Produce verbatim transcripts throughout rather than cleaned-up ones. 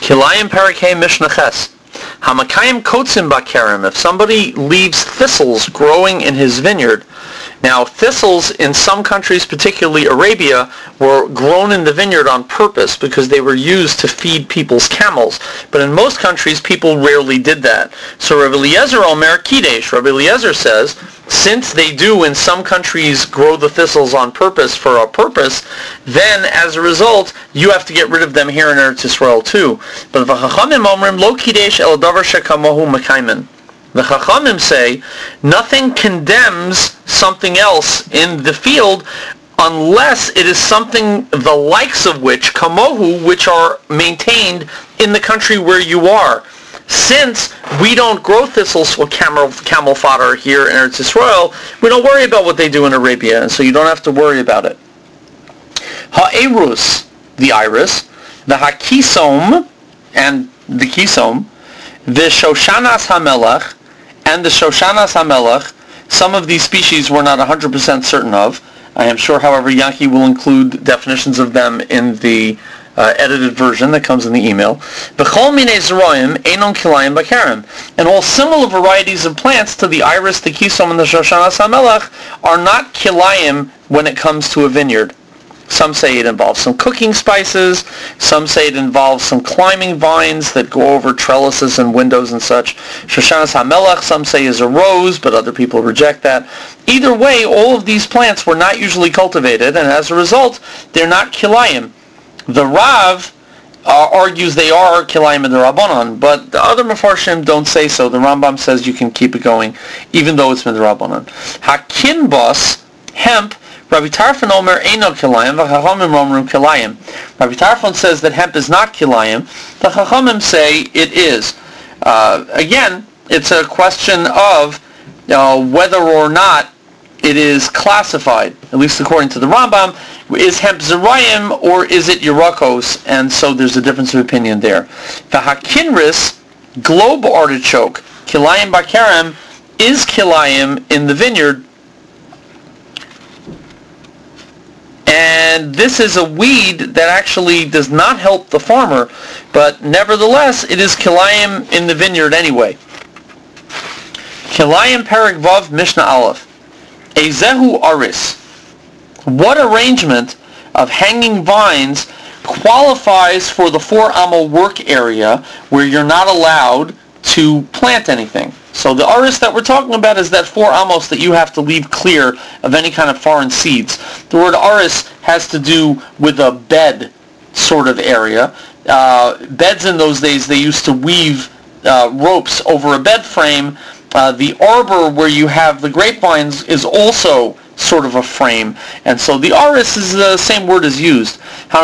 Kilayim Parakeh Mishnah Ches. Hamakayim Kotzim Bakerem. If somebody leaves thistles growing in his vineyard. Now, thistles in some countries, particularly Arabia, were grown in the vineyard on purpose because they were used to feed people's camels. But in most countries, people rarely did that. So Rabbi Eliezer Omer Kidesh, Rabbi Eliezer says, since they do in some countries grow the thistles on purpose for a purpose, then as a result, you have to get rid of them here in Eretz Yisrael too. But the Chachamim Omrim Lo Kidesh El Davar Shekamohu Mekaymen. The Chachamim say nothing condemns something else in the field unless it is something the likes of which, kamohu, which are maintained in the country where you are. Since we don't grow thistles for camel, camel fodder here in Eretz Yisrael, we don't worry about what they do in Arabia, and so you don't have to worry about it. Ha'erus, the iris, the hakisom, and the kisom, the shoshanas hamelach, and the Shoshanas HaMelech. Some of these species we're not one hundred percent certain of. I am sure, however, Yankee will include definitions of them in the uh, edited version that comes in the email. B'chol minei zeroim einon kilayim bakerem. And all similar varieties of plants to the iris, the kisom, and the Shoshanas HaMelech are not kilayim when it comes to a vineyard. Some say it involves some cooking spices. Some say it involves some climbing vines that go over trellises and windows and such. Shoshanas HaMelech, some say is a rose, but other people reject that. Either way, all of these plants were not usually cultivated, and as a result, they're not kilayim. The Rav uh, argues they are kilayim in the Rabbanon, but the other Mefarshim don't say so. The Rambam says you can keep it going, even though it's in the Rabbanon. Hakinbos, hemp, Rabbi Tarfon Omer Eino Kilayim, the Chachamim Omrim Kilayim. Rabbi Tarfon says that hemp is not Kilayim. The Chachamim say it is. Uh, again, it's a question of uh, whether or not it is classified, at least according to the Rambam. Is hemp Zerayim or is it Yerakos? And so there's a difference of opinion there. The Hakinris, globe artichoke, Kilayim Bakerem, is Kilayim in the vineyard. And this is a weed that actually does not help the farmer, but nevertheless, it is kilayim in the vineyard anyway. Kilayim Perek Vav Mishnah Aleph. Ezehu Aris. What arrangement of hanging vines qualifies for the four amo work area where you're not allowed to plant anything? So the aris that we're talking about is that four amos that you have to leave clear of any kind of foreign seeds. The word aris has to do with a bed sort of area. Uh, beds in those days, they used to weave uh, ropes over a bed frame. Uh, the arbor where you have the grapevines is also sort of a frame. And so the aris is the same word as used.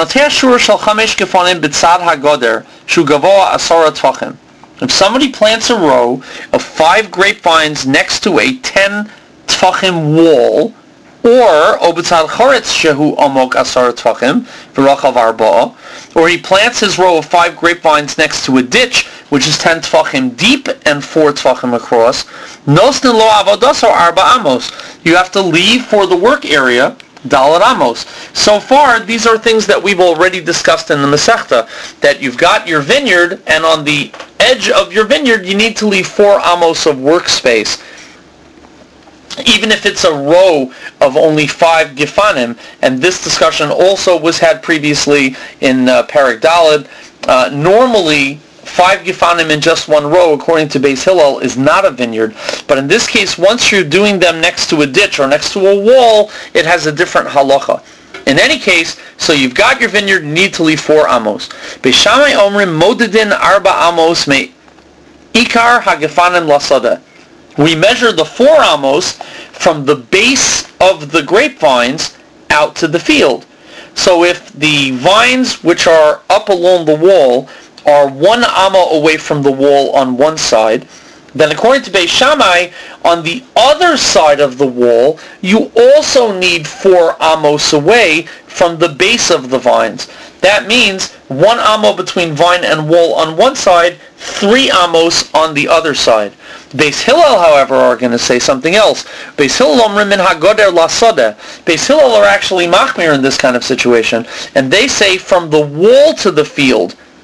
If somebody plants a row of five grapevines next to a ten tfachim wall, or obetzad choretz shehu omok asar tfachim v'rachav arba'a, or he plants his row of five grapevines next to a ditch which is ten tfachim deep and four tfachim across, nosnin lo avodasar arba amos. You have to leave for the work area Dalet Amos. So far, these are things that we've already discussed in the Masechta, that you've got your vineyard, and on the edge of your vineyard, you need to leave four amos of workspace. Even if it's a row of only five Gefanim, and this discussion also was had previously in uh, Perek Dalet, uh, normally five Gefanim in just one row, according to Beis Hillel, is not a vineyard. But in this case, once you're doing them next to a ditch or next to a wall, it has a different halacha. In any case, so you've got your vineyard, you need to leave four amos. Beis Shammai omrim modedin arba amos me ikar hagefanim lasada. We measure the four amos from the base of the grapevines out to the field. So if the vines which are up along the wall are one amma away from the wall on one side, then according to Beis Shammai, on the other side of the wall, you also need four amos away from the base of the vines. That means one amo between vine and wall on one side, three amos on the other side. Beis Hillel, however, are going to say something else. Beis Hillel omrim min hagoder lasada. Beis Hillel are actually machmir in this kind of situation, and they say from the wall to the field,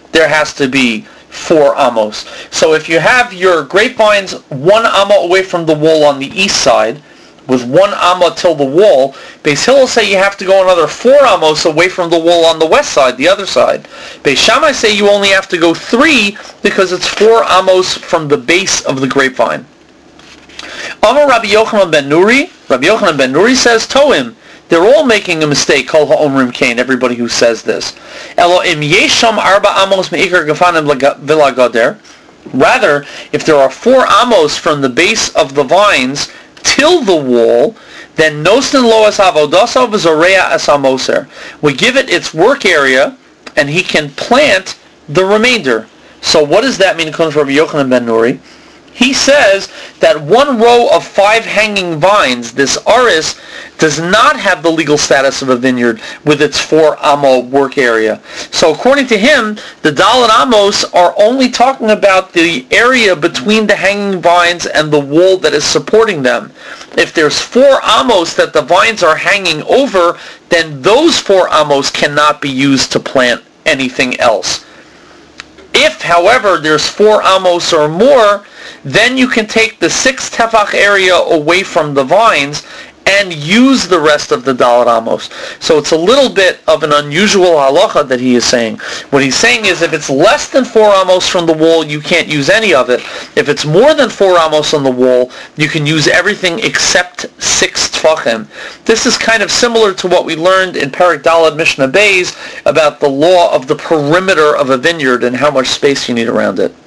there has to be four amos. So if you have your grapevines one amma away from the wall on the east side, with one amma till the wall, Beis Hillel say you have to go another four amos away from the wall on the west side, the other side. Beis Shammai say you only have to go three because it's four amos from the base of the grapevine. Amar Rabbi Yochanan ben Nuri, Rabbi Yochanan ben Nuri says, Toim, they're all making a mistake, Kol ha'omrim kain, everybody who says this. Elo im yesham arba amos me'ikar gefanim v'la gader. Rather, if there are four amos from the base of the vines till the wall, then nosten loas avodaso v'zorea asamoser. We give it its work area, and he can plant the remainder. So what does that mean according to Rabbi Yochanan ben Nuri? He says that one row of five hanging vines, this aris, does not have the legal status of a vineyard with its four amo work area. So according to him, the Dalet Amos are only talking about the area between the hanging vines and the wall that is supporting them. If there's four amos that the vines are hanging over, then those four amos cannot be used to plant anything else. If, however, there's four amos or more, then you can take the six tefach area away from the vines and use the rest of the Dalet Amos. So it's a little bit of an unusual halacha that he is saying. What he's saying is if it's less than four amos from the wall, you can't use any of it. If it's more than four amos on the wall, you can use everything except six tefachim. This is kind of similar to what we learned in Perek Daled Mishnah Beis about the law of the perimeter of a vineyard and how much space you need around it.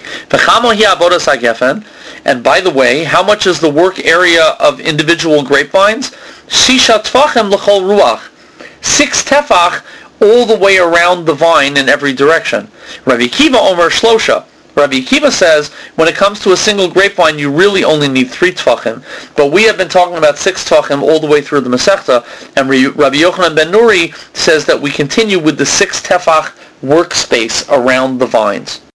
And by the way, how much is the work area of individual grapevines? Shisha tefachim l'chol ruach. Six tefach all the way around the vine in every direction. Rabbi Akiva Omer Shlosha. Rabbi Akiva says, when it comes to a single grapevine, you really only need three tefachim. But we have been talking about six tefachim all the way through the Masechta, and Rabbi Yochanan ben Nuri says that we continue with the six tefach workspace around the vines.